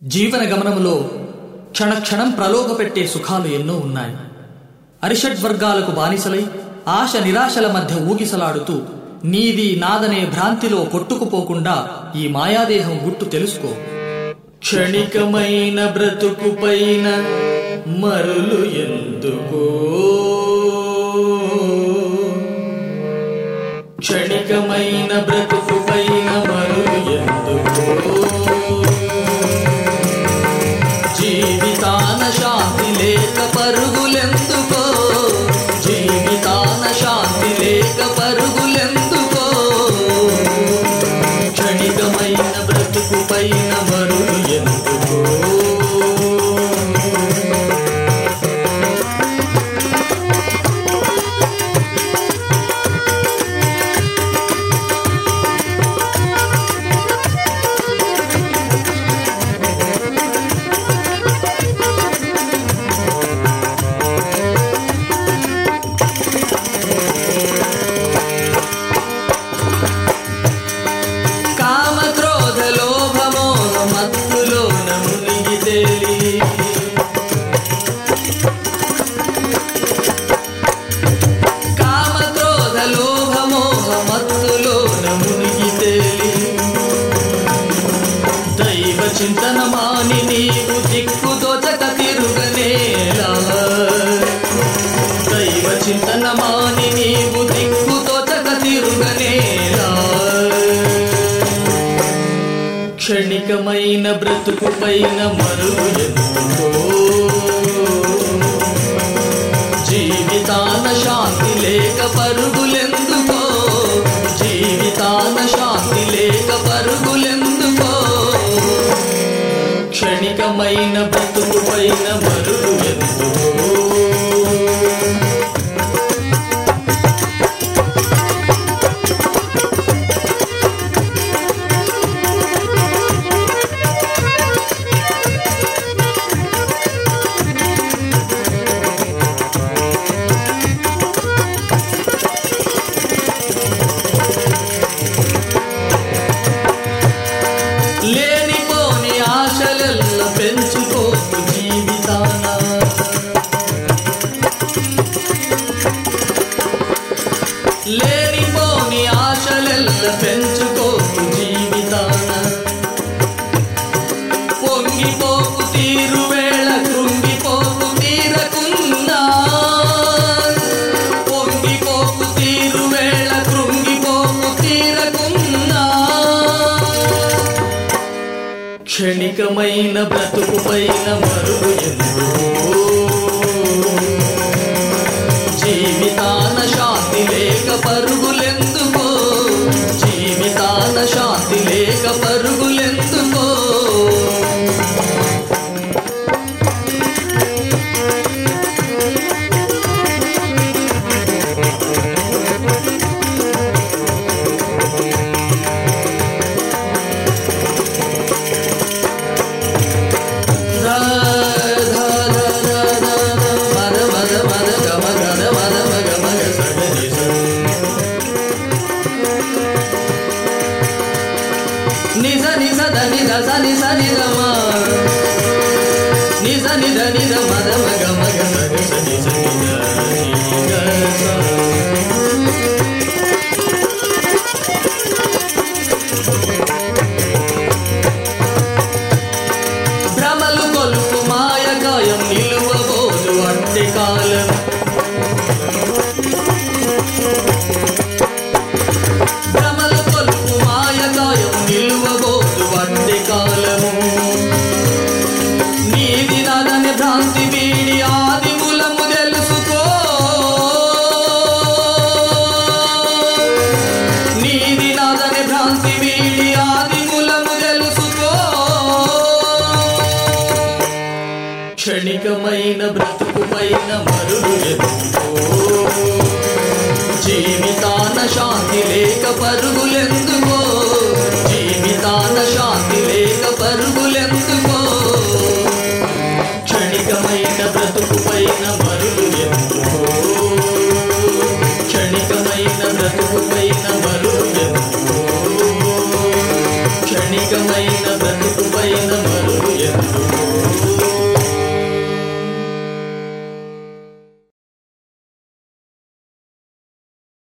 జీవన గమనంలో క్షణక్షణం ప్రలోభపెట్టే సుఖాలు ఎన్నో ఉన్నాయి. అరిషడ్వర్గాలకు బానిసలై ఆశ నిరాశల మధ్య ఊగిసలాడుతూ నీది నాదనే భ్రాంతిలో కొట్టుకుపోకుండా ఈ మాయాదేహం గుట్టు తెలుసుకో. క్షణికమైన బ్రతుకు పైన మరులు ఎందుకో, క్షణికమైన బ్రతుకు పైన మరులు ఎందుకో, జీవితాన శాంతి లేక పరుగులెందుకో, జీవితాన శాంతి లేక పరుగులెందుకో, క్షణికమైన బ్రతుకు పైన మరులు ఎందుకో. చింతన మాని నీవు దిక్కు తోచక తిరుగనేలా, దైవ చింతన మాని నీవు దిక్కు తోచక తిరుగనేలా, క్షణికమైన బ్రతుకు పైన మరులు ఎందుకో, జీవితాన శాంతి లేక పరుగులెందుకో, జీవితాన శాంతి లేక పరుగులెందుకో, క్షణికమైన బ్రతుకు పైన మరులు ఎందుకో. లేనిపోని ఆశలెల్ల పెంచుకోకు జీవితాన, లేనిపోని ఆశలెల్ల పెంచుకోకు జీవితాన, పొంగిపోకు తీరు వేళ కృంగిపోకు తీరకున్నా, పొంగిపోకు తీరు వేళ కృంగిపోకు తీరకున్నా, క్షణికమైన బ్రతుకు పైన మరులు ఎందుకో, జీవితాన శాంతి లేక పరుగులెందుకో, జీవితాన శాంతి లేక పరుగులెందుకో. నిజ నిజ దని దస నిజ నిజమ, నిజ నిజ నిజ మద మగ మగ సగ నిజ నిజ. భ్రమలు కొలుపు మాయకాయం నిలువబోదు అట్టి కాలం, భ్రమలు కొలుపు మాయకాయం నిలువబోదు అట్టి కాలము, నీది నాదనే భ్రాంతి వీడి ఆది మూలము తెలుసుకో, నీది నాదనే భ్రాంతి వీడి ఆది మూలము తెలుసుకో, క్షణికమైన బ్రతుకు పైన మరులు ఎందుకో, జీవితాన శాంతి లేక పరుగులెందుకో, జీవితాన శాంతి